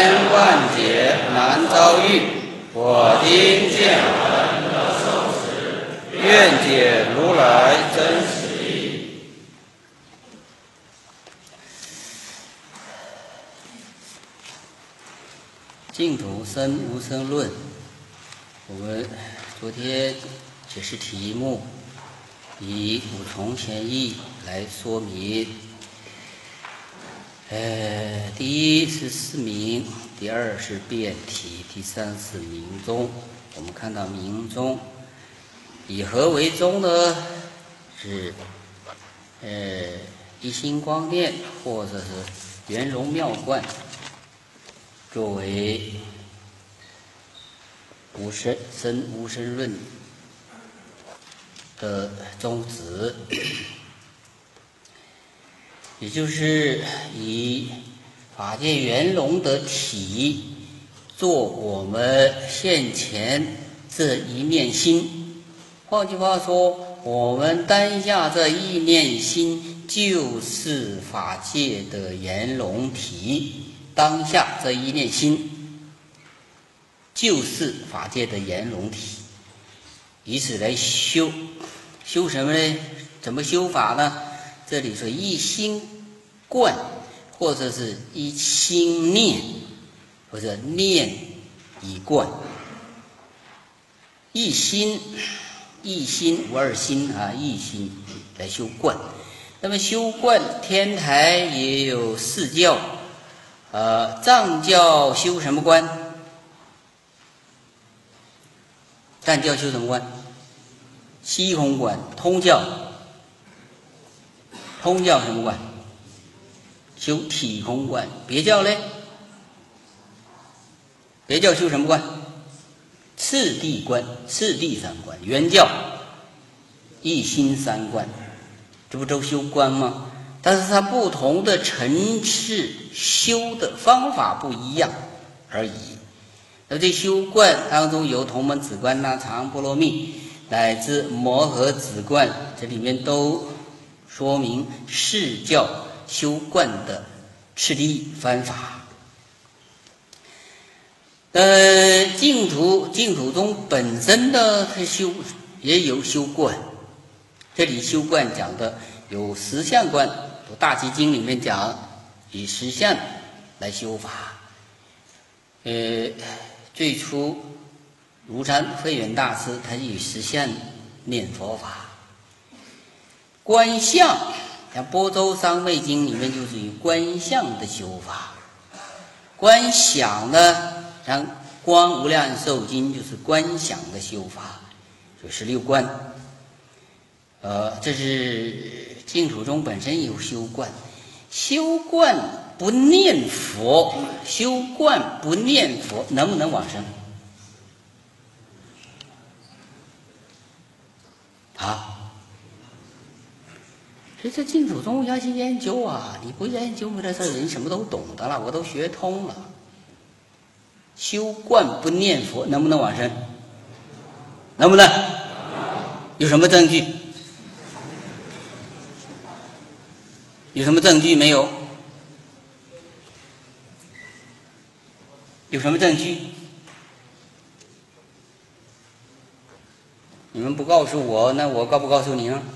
千万劫难遭遇，我今见闻得受持，愿解如来真实义。净土生无生论，我们昨天解释题目，以五重贤义来说明。第一是释名，第二是辩题，第三是明宗。我们看到明宗以何为宗呢？是一心光殿或者是圆融妙观作为无生论的宗旨，也就是以法界圆融的体做我们现前这一念心。换句话说，我们当下这一念心就是法界的圆融体，当下这一念心就是法界的圆融体，以此来修什么呢？怎么修法呢？这里说一心观，或者是一心念，或者念以观。一心无二心啊，一心来修观。那么修观，天台也有四教，藏教修什么观？藏教修什么观？虚空观。通教什么观？修体空观。别教嘞？别教修什么观？次第观，次第三观。原教一心三观，这不都修观吗？但是它不同的层次修的方法不一样而已。那这修观当中有同门止观、长波罗蜜乃至摩诃止观，这里面都说明四教修观的次第方法。净土中本身的也有修观，这里修观讲的有实相观，大集经里面讲以实相来修法。最初如禅慧远大师他以实相念佛法。观相，像般舟三昧经里面就是以观相的修法。观想呢，像观无量寿经就是观想的修法，就16观。这是净土中本身有修观。修观不念佛，能不能往生？所以这净土中要去研究啊，你不研究这事人什么都懂得了，我都学通了。修观不念佛能不能往生？能不能？有什么证据？有什么证据没有？有什么证据？你们不告诉我，那我告不告诉你呢？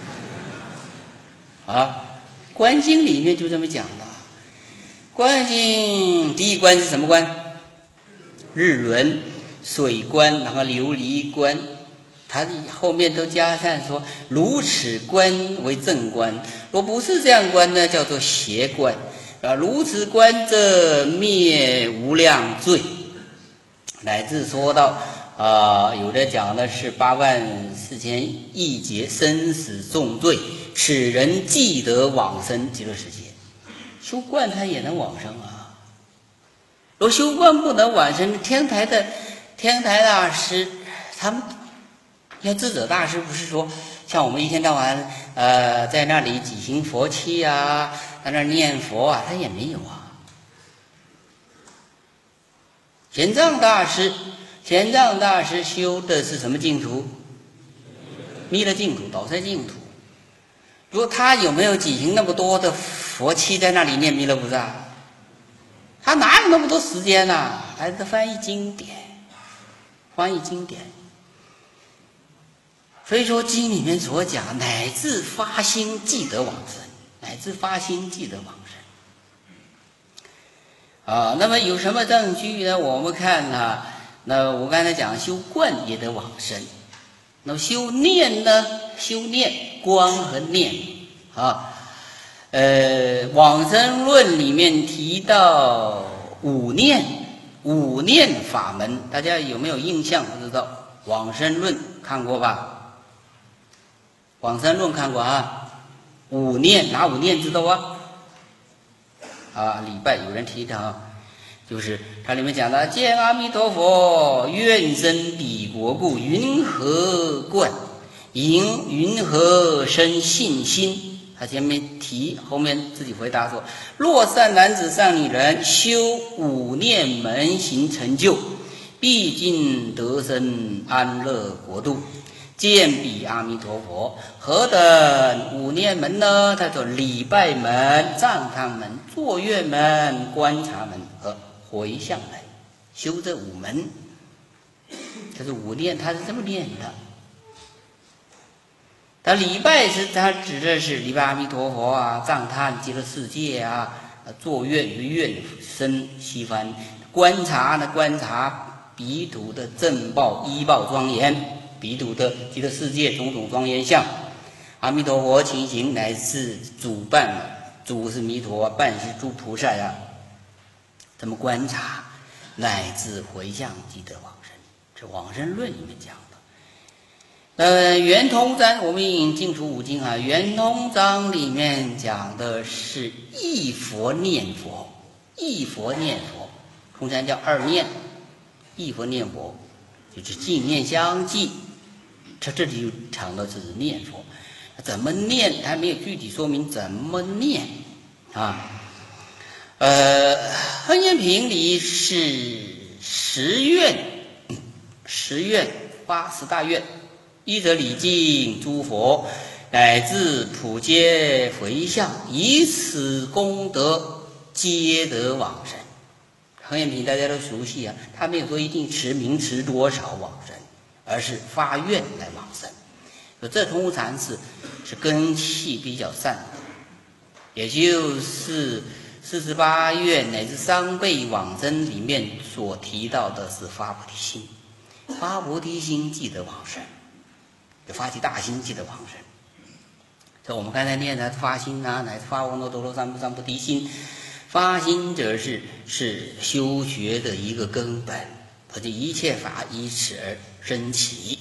观经里面就这么讲的。观经第一观是什么观？日轮、水观，然后琉璃观，它后面都加上说如此观为正观，若不是这样观呢，叫做邪观。如此观者灭无量罪，乃至说到有的讲的是84000亿劫生死重罪，此人即得往生极乐世界。修观他也能往生啊。若修观不能往生，天台大师他们，像智者大师不是说像我们一天到晚在那里举行佛七啊，在那念佛啊，他也没有啊。玄奘大师修的是什么净土？弥勒净土、导师净土。如果他有没有举行那么多的佛七在那里念弥勒菩萨？ 他哪有那么多时间呐？还是翻译经典，翻译经典。所以说经里面所讲，乃至发心即得往生，乃至发心即得往生。那么有什么证据呢？我们看那我刚才讲修观也得往生，那么修念呢？修念观和念往生论里面提到五念法门，大家有没有印象？不知道。往生论看过吧？往生论看过啊？五念哪五念知道啊？礼拜有人提到，就是它里面讲的见阿弥陀佛，愿生彼国故，云何观？云何生信心？他前面提，后面自己回答说：若善男子善女人修五念门行成就，必尽得生安乐国度，见彼阿弥陀佛。何等五念门呢？他说礼拜门、赞叹门、作乐门、观察门和回向门，修这五门。这是五念，他是这么念的。他礼拜是他指的是礼拜阿弥陀佛啊，赞叹极乐世界啊，作愿愿生西方，观察彼土的正报依报庄严，彼土的极乐世界种种庄严相，阿弥陀佛情形乃至主办，主是弥陀，办是诸菩萨呀，怎么观察乃至回向即得往生，这往生论里面讲。圆通章我们已经净除五经啊，圆通章里面讲的是一佛念佛，一佛念佛，通常叫二念，一佛念佛就是净念相继，这里就讲的是念佛，怎么念还没有具体说明怎么念啊。楞严品里是十愿发十大愿。依着礼敬诸佛，乃至普皆回向，以此功德皆得往生。楞严品大家都熟悉啊，他没有说一定持名持多少往生，而是发愿来往生。这通常是根器比较善的，也就是48愿乃至3倍往生里面所提到的是发菩提心，发菩提心即得往生。就发起大心即得往生。这我们刚才念的发心啊，乃至发阿耨多罗三菩提心，发心者是修学的一个根本，而且一切法以此而生起。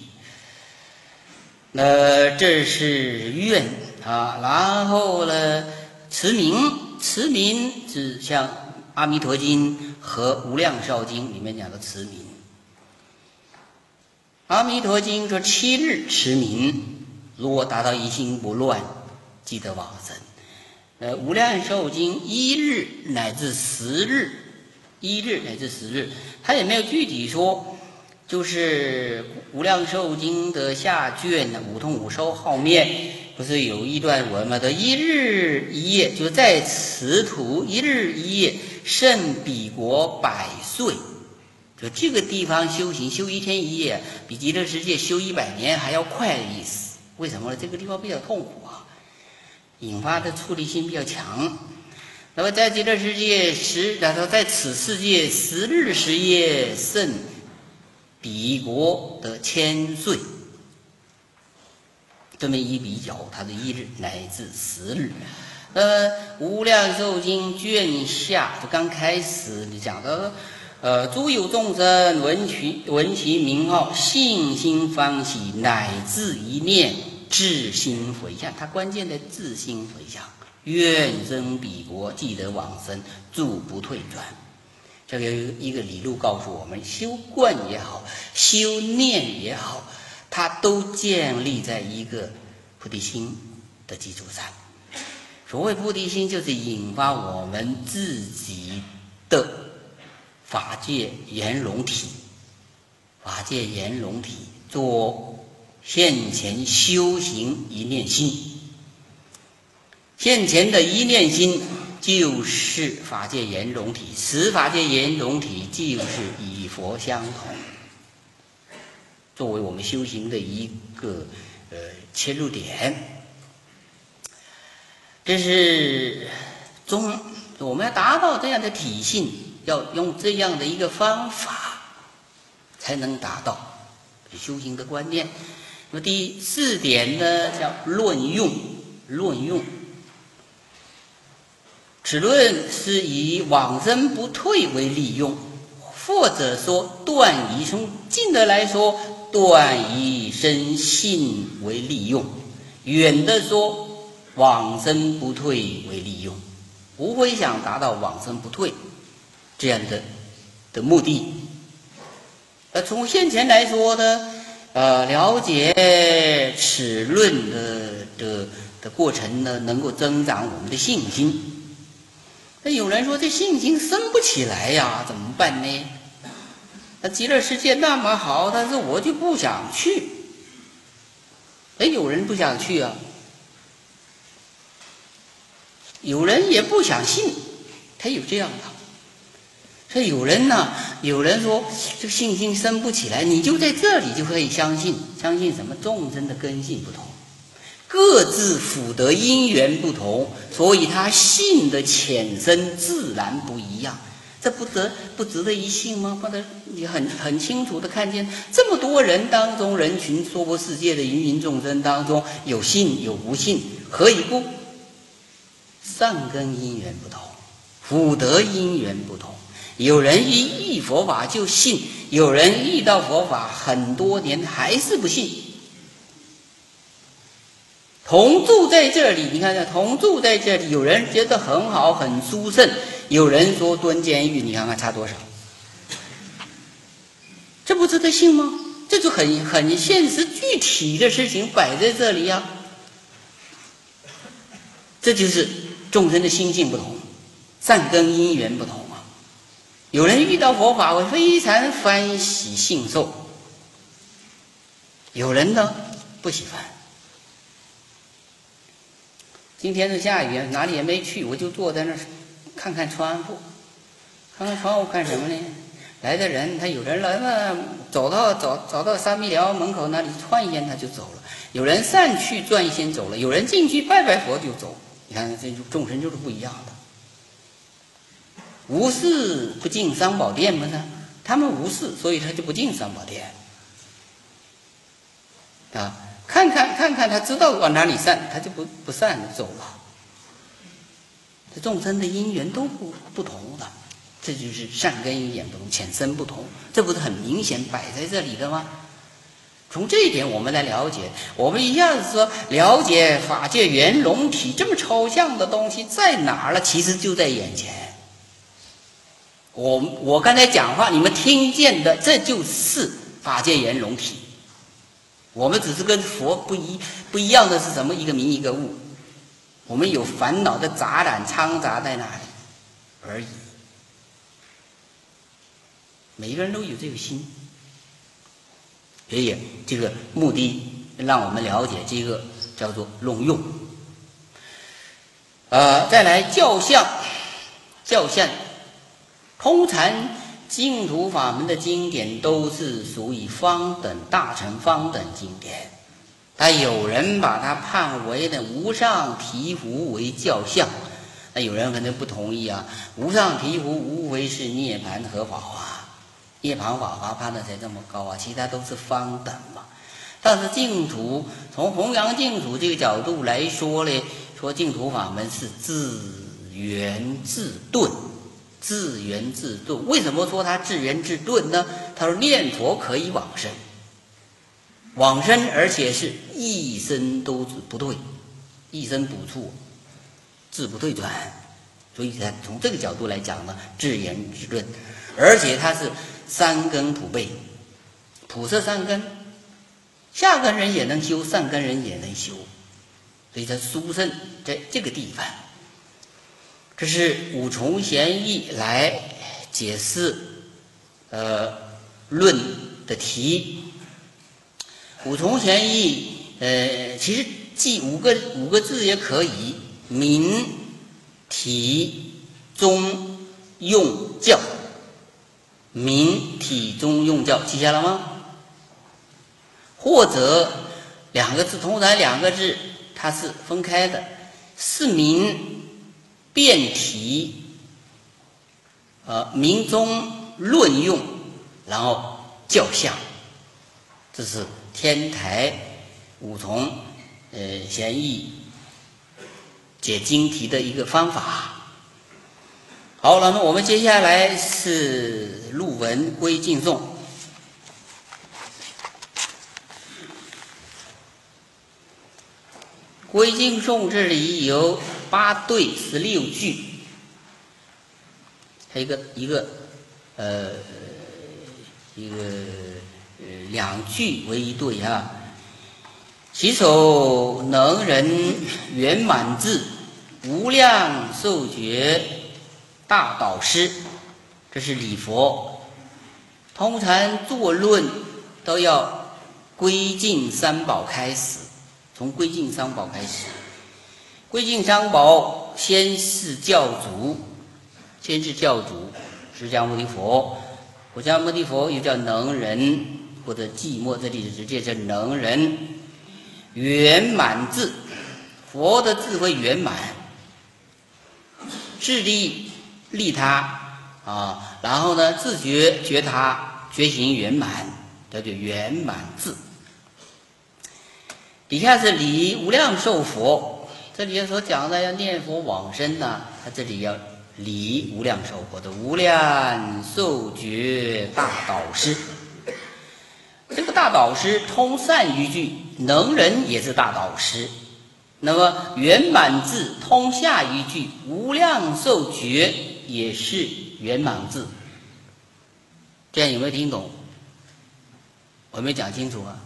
这是愿啊，然后呢，持名指像阿弥陀经和无量寿经里面讲的持名。阿弥陀经说7日持名，如果达到一心不乱，即得往生。无量寿经1日乃至10日，1日乃至10日，他也没有具体说，就是无量寿经的下卷五通五收后面不是有一段文吗？的1日1夜，就在此土1日1夜，胜彼国100岁。就这个地方修行，修1天1夜，比极乐世界修100年还要快的意思。为什么呢？这个地方比较痛苦啊，引发的出离心比较强。那么在极乐世界然后在此世界10日10夜，胜彼国的1000岁。这么一比较，它的1日乃至10日。无量寿经卷下就刚开始你讲的。诸有众生闻其名号，信心欢喜，乃至一念至心回向。他关键的至心回向，愿生彼国，即得往生，住不退转。这个一个理路告诉我们，修观也好，修念也好，它都建立在一个菩提心的基础上。所谓菩提心，就是引发我们自己的法界圆融体，法界圆融体做现前修行一念心。现前的一念心就是法界圆融体，此法界圆融体就是与佛相同，作为我们修行的一个切入点。这是我们要达到这样的体性，要用这样的一个方法才能达到修行的观念。那么第4点呢，叫论用。此论是以往生不退为利用，或者说断疑，从近的来说断疑生信为利用，远的说往生不退为利用，无非想达到往生不退这样的目的。从现前来说呢，了解此论的过程呢，能够增长我们的信心。那有人说这信心生不起来呀，怎么办呢？那极乐世界那么好，但是我就不想去。有人不想去啊，有人也不想信，他有这样的。所以有人说这个信心生不起来，你就在这里就可以相信什么？众生的根性不同，各自福德因缘不同，所以他信的浅深自然不一样。这不值得一信吗？不得，你很清楚的看见这么多人当中，人群娑婆世界的芸芸众生当中，有信有不信，何以故？善根因缘不同，福德因缘不同。有人一遇佛法就信，有人遇到佛法很多年还是不信。同住在这里，你看同住在这里，有人觉得很好很殊胜，有人说蹲监狱，你看看差多少？这不值得信吗？这就很现实具体的事情摆在这里呀。这就是众生的心性不同，善根因缘不同啊。有人遇到佛法会非常欢喜信受，有人呢不喜欢。今天是下雨，哪里也没去，我就坐在那儿看看窗户。看看窗户干什么呢？来的人，他有人来了，走到三密寮门口那里串一圈他就走了，有人上去转一圈走了，有人进去拜拜佛就走。你看这众生就是不一样的。无事不进三宝殿吗？他们无事，所以他就不进三宝殿啊。看看他知道往哪里散，他就不散走了。这众生的因缘都不同的，这就是善根因缘不同，浅深不同，这不是很明显摆在这里的吗？从这一点我们来了解，我们一下子说了解法界圆融体这么抽象的东西在哪儿了？其实就在眼前。我刚才讲话你们听见的，这就是法界圆融体。我们只是跟佛不一样的是什么？一个名一个物，我们有烦恼的杂染掺杂在那里而已。每个人都有这个心，所以这个目的让我们了解这个叫做论用。再来教相，通常净土法门的经典都是属于方等大乘方等经典，但有人把它判为的无上醍醐为教相，那有人可能不同意啊。无上醍醐无非是涅槃合法化，涅槃法华判的才这么高啊，其他都是方等嘛。但是净土从弘扬净土这个角度来说呢，说净土法门是自圆自顿。自圆自顿，为什么说他自圆自顿呢？他说念佛可以往生，而且是一生都不退，一生补处，自不退转。所以从这个角度来讲呢，自圆自顿，而且他是三根普被，普摄三根，下根人也能修，上根人也能修，所以他殊胜在这个地方。这是五重贤义来解释论的题。五重贤义其实记五个字也可以，明体中用教，明体中用教，记下了吗？或者两个字，通常两个字它是分开的，是明辩体，明中论用，然后教相，这是天台五重贤义解经题的一个方法。好，那么我们接下来是录文归敬颂。归敬颂这里有8对16句，还有一个2句为一对啊。其首能人圆满智，无量寿觉大导师，这是礼佛。通常作论都要归敬三宝开始，从归敬三宝开始。归敬三宝，先是教主，释迦牟尼佛。释迦牟尼佛又叫能人或者寂寞，这里直接是能人圆满智，佛的智慧圆满，智力利他啊，然后呢自觉觉他，觉行圆满，叫做圆满智。底下是礼无量寿佛，这里所讲的要念佛往生呢，他这里要礼无量寿佛的无量寿觉大导师。这个大导师通善于句，能人也是大导师。那么圆满智通下一句，无量寿觉也是圆满智。这样有没有听懂？我没讲清楚啊。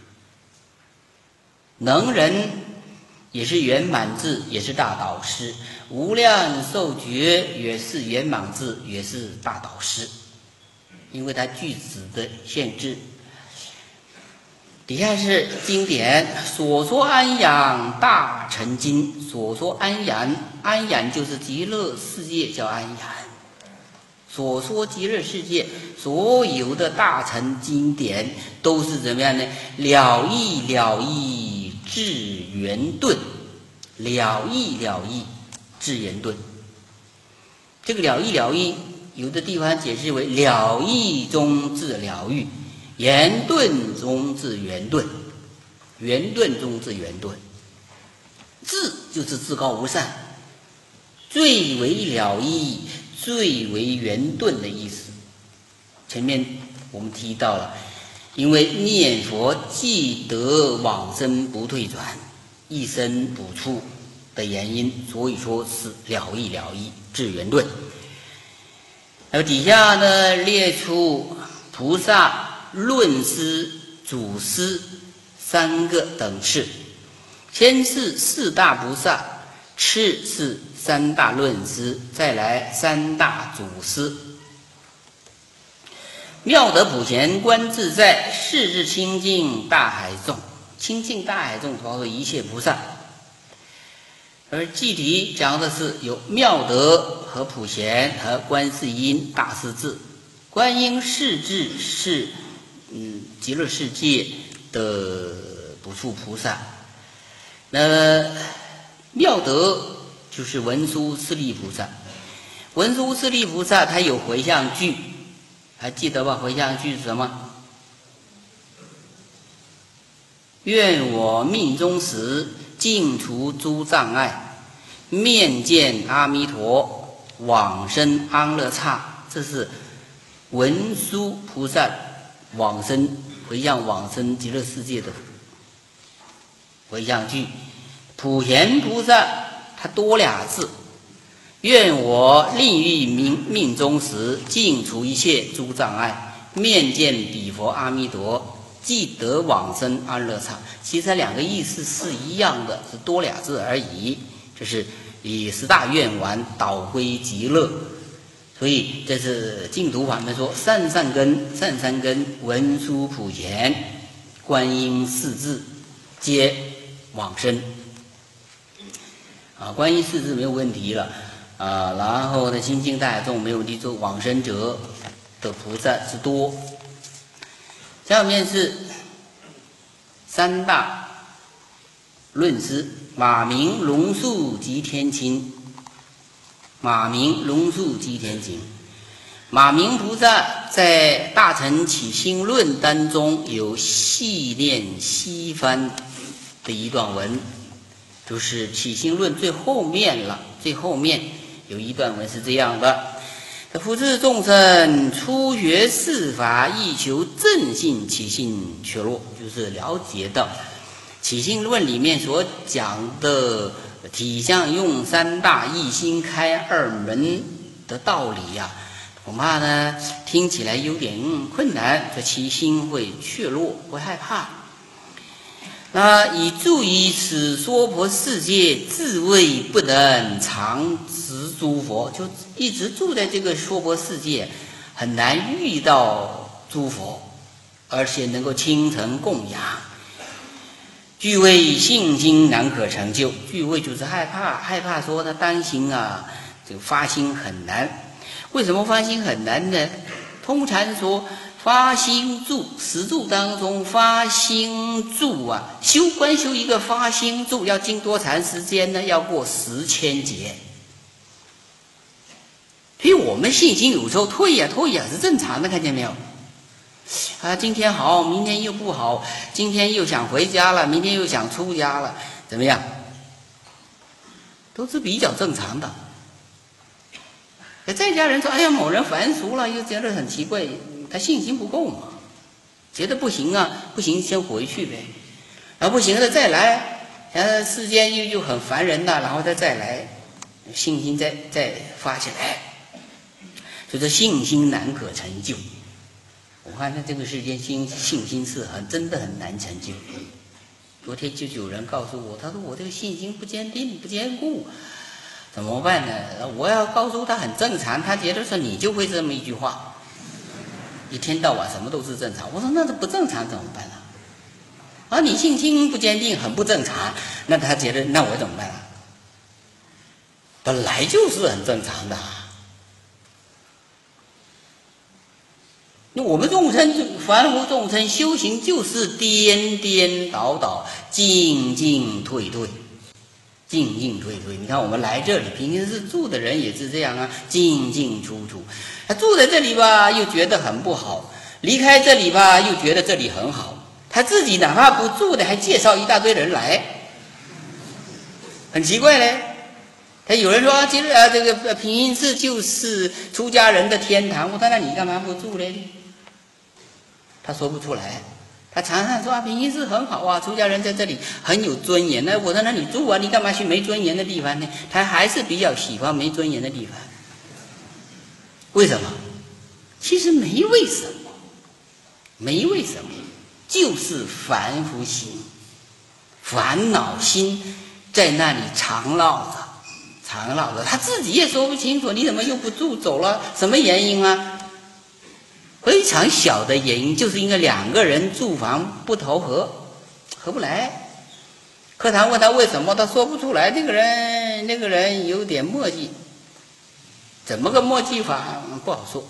能人也是圆满智，也是大导师；无量寿觉也是圆满智，也是大导师。因为它句子的限制。底下是经典，所说安养大乘经。所说安养，安养就是极乐世界叫安养。所说极乐世界所有的大乘经典都是怎么样呢？了义智圆顿，了义智圆顿。这个了义，有的地方解释为了义中自了义，圆顿中自圆顿，圆顿中自圆顿。至就是至高无上，最为了义，最为圆顿的意思。前面我们提到了，因为念佛既得往生不退转，一生不出的原因，所以说是了义智圆顿。而底下呢列出菩萨论师、祖师3个等次，先是4大菩萨，次是3大论师，再来3大祖师。妙德普贤观自在，世至清净大海众，清净大海众包括一切菩萨。而具体讲的是有妙德和普贤和观世音大势至。观音世至是极乐世界的不处菩萨。那妙德就是文殊师利菩萨。文殊师利菩萨他有回向句，还记得吧？回向句是什么？愿我命终时尽除诸障碍，面见阿弥陀，往生安乐刹。这是文殊菩萨往生回向往生极乐世界的回向句。普贤菩萨他多2字，愿我令于命终时尽除一切诸障碍，面见彼佛阿弥陀，即得往生安乐刹。其实2个意思是一样的，是多2字而已。这是以10大愿王导归极乐。所以这是净土法门说善三根文殊普贤观音4字皆往生。观音4字没有问题了。 然后呢，心经大海中没有地中往生者的菩萨之多。下面是三大论师：马明、龙树及天亲。马明、龙树及天亲。马明菩萨在《大乘起心论》当中有细念西番的一段文，就是《起心论》最后面了，最后面有一段文是这样的：普世众生初学世法，亦求正信起心却落，就是了解到《起心论》里面所讲的体相用三大一心开二门的道理呀，恐怕呢听起来有点困难，这起心会却落，会害怕。以住于此娑婆世界，自谓不能常持诸佛，就一直住在这个娑婆世界，很难遇到诸佛，而且能够亲承供养。惧畏信心难可成就，惧畏就是害怕说他担心这个发心很难。为什么发心很难呢？通常说发心住，十住当中发心住光修一个发心住要经多长时间呢？要过10,000劫。所以我们信心有时候退呀是正常的，看见没有？今天好，明天又不好，今天又想回家了，明天又想出家了，怎么样？都是比较正常的。在家人说：“哎呀，某人凡俗了，又觉得很奇怪，他信心不够嘛，觉得不行不行先回去呗，不行了再来，世间又很烦人然后再来，信心再发起来，所以说信心难可成就。我看这个世间信心是真的很难成就。昨天就有人告诉我，他说我这个信心不坚定不坚固。”怎么办呢？我要告诉他很正常，他觉得说你就会这么一句话，一天到晚什么都是正常。我说那这不正常怎么办你信心不坚定，很不正常，那他觉得那我怎么办本来就是很正常的。那我们众生凡夫众生修行就是颠颠倒倒，进进退退。进进退退，你看我们来这里，平时住的人也是这样进进出出。他住在这里又觉得很不好，离开这里又觉得这里很好。他自己哪怕不住的，还介绍一大堆人来，很奇怪嘞。他有人说，其实这个平阴寺就是出家人的天堂。我说那你干嘛不住嘞？他说不出来。他常常说平阴寺很好出家人在这里很有尊严。那我说那你住你干嘛去没尊严的地方呢？他还是比较喜欢没尊严的地方。为什么？其实没为什么，没为什么，就是凡夫心、烦恼心在那里常绕着，他自己也说不清楚，你怎么又不住走了？什么原因非常小的原因，就是因为两个人住房不投合，合不来。课堂问他为什么，他说不出来。那个人有点墨迹，怎么个墨迹法不好说。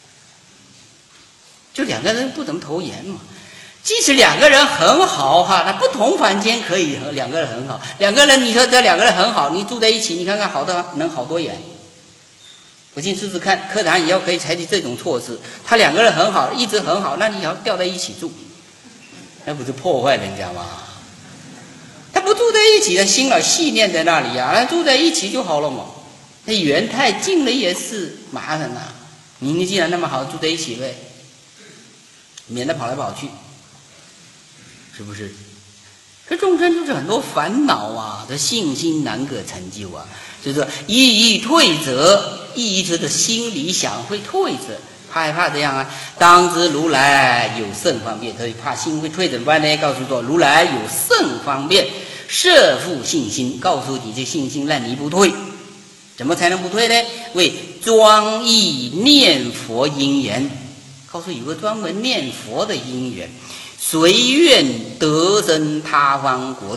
就两个人不怎么投缘嘛。即使两个人很好那不同房间可以两个人很好。两个人你说这两个人很好，你住在一起，你看看好的能好多远。我进试试看，课堂以后可以采取这种措施。他两个人很好，一直很好，那你要调在一起住，那不是破坏人家吗？他不住在一起，他心老细念在那里那住在一起就好了嘛。那缘太近了也是麻烦你既然那么好，住在一起呗，免得跑来跑去，是不是？这众生就是很多烦恼这信心难可成就就是一退者，一直的心里想会退着，害怕这样当知如来有甚方便，所以怕心会退怎么办呢？告诉说如来有甚方便，摄负信心，告诉你这信心让你不退。怎么才能不退呢？为专一念佛因缘，告诉有个专门念佛的因缘，随愿得生他方国度。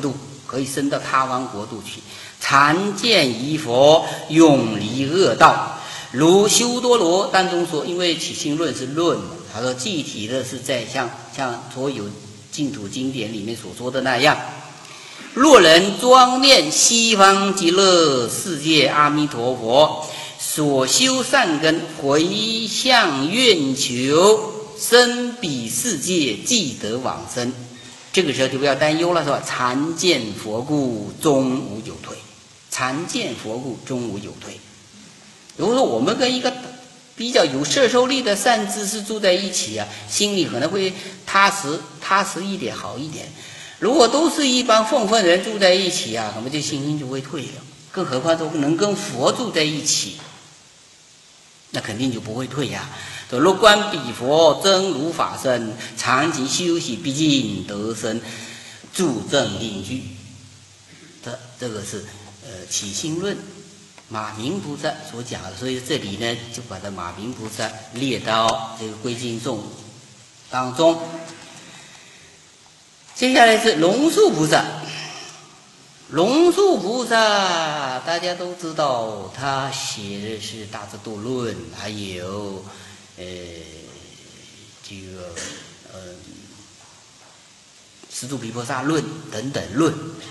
可以升到他方国度去。常见于佛，永离恶道。如修多罗当中说，因为起心论是论，他说具体的是在像所有净土经典里面所说的那样。若人专念西方极乐世界阿弥陀佛，所修善根回向愿求，生彼世界即得往生。这个时候就不要担忧了，是吧？常见佛故，终无有退。常见佛故，终无有退。如果说我们跟一个比较有摄受力的善知识住在一起啊，心里可能会踏实一点，好一点。如果都是一帮混混人住在一起啊，我们这信心就会退了。更何况都能跟佛住在一起，那肯定就不会退呀。若观彼佛真如法身，长期修习毕竟得生，助正定居。这个是起心论马明菩萨所讲的，所以这里呢就把这马明菩萨列到这个归经颂当中。接下来是龙树菩萨。龙树菩萨大家都知道，他写的是《大智度论》，还有十住毗婆沙论等等论。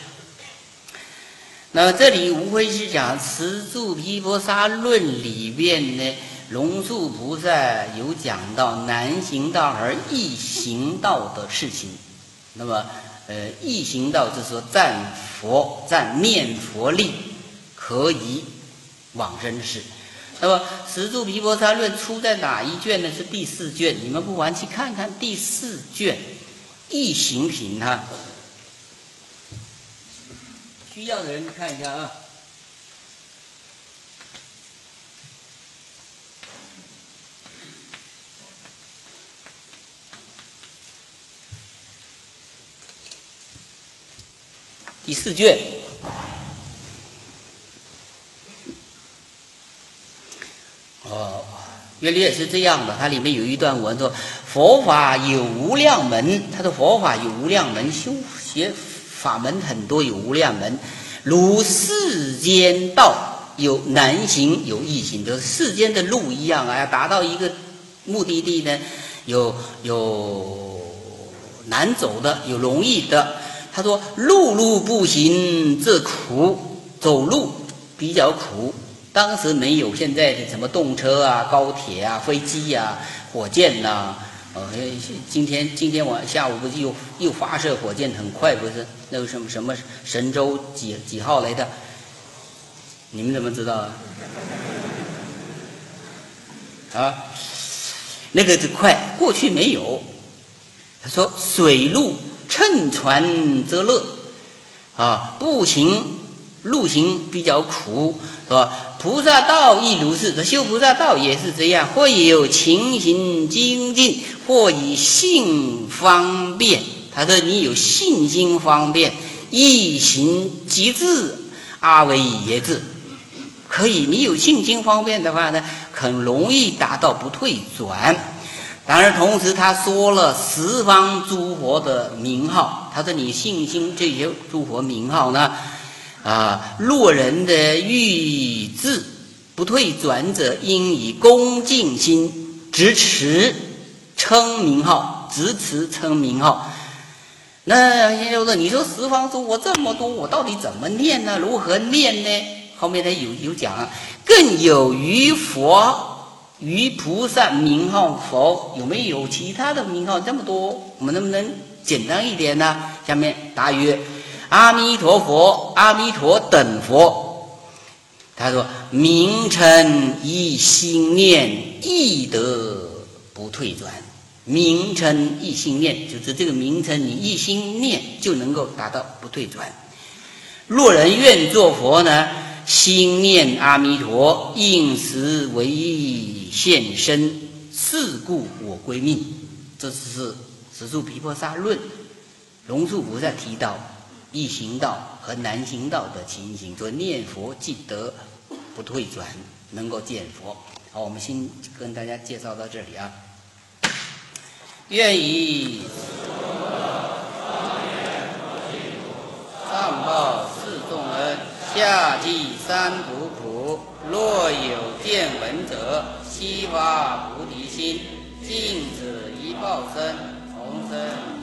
那这里无非是讲十住毗婆沙论里边呢，龙树菩萨有讲到难行道而易行道的事情。那么易行道就是说占念佛力可以往生的事。那么十住毗婆沙论出在哪一卷呢？是第4卷，你们不妨去看看第4卷易行品啊。需要的人看一下啊。第4卷，原理也是这样的。它里面有一段文说：“佛法有无量门。”他说：“佛法有无量门，修学法门很多，有无量门。如世间道有难行有易行，就是世间的路一样啊。要达到一个目的地呢，有难走的，有容易的。”他说：“路不行这苦，走路比较苦。当时没有现在的什么动车啊、高铁啊、飞机啊、火箭呐、今天下午不是又发射火箭，很快不是？那个什么神舟几号来的？你们怎么知道啊？啊，那个是快，过去没有。他说水路。”乘船则乐，步行路行比较苦，是吧？菩萨道亦如是，这修菩萨道也是这样，或有情行精进，或以性方便。他说你有信心方便，易行即至，阿惟耶至。可以，你有信心方便的话呢，很容易达到不退转。当然同时他说了十方诸佛的名号，他说你信心这些诸佛名号呢，若人的欲至不退转者，应以恭敬心执持称名号，那先生说，你说十方诸佛这么多，我到底怎么念呢？如何念呢？后面他有讲，更有于菩萨名号佛，有没有其他的名号这么多？我们能不能简单一点呢？下面答曰：阿弥陀佛、阿弥陀等佛。他说名称一心念，亦得不退转。名称一心念，就是这个名称你一心念就能够达到不退转。若人愿作佛呢，心念阿弥陀，应时为现身，是故我归命。这是十住毗婆沙论龙树菩萨提到易行道和难行道的情形，说念佛即得不退转，能够见佛。好，我们先跟大家介绍到这里啊。愿以上报下济三途苦，若有见闻者，悉发菩提心，尽此一报身，重生。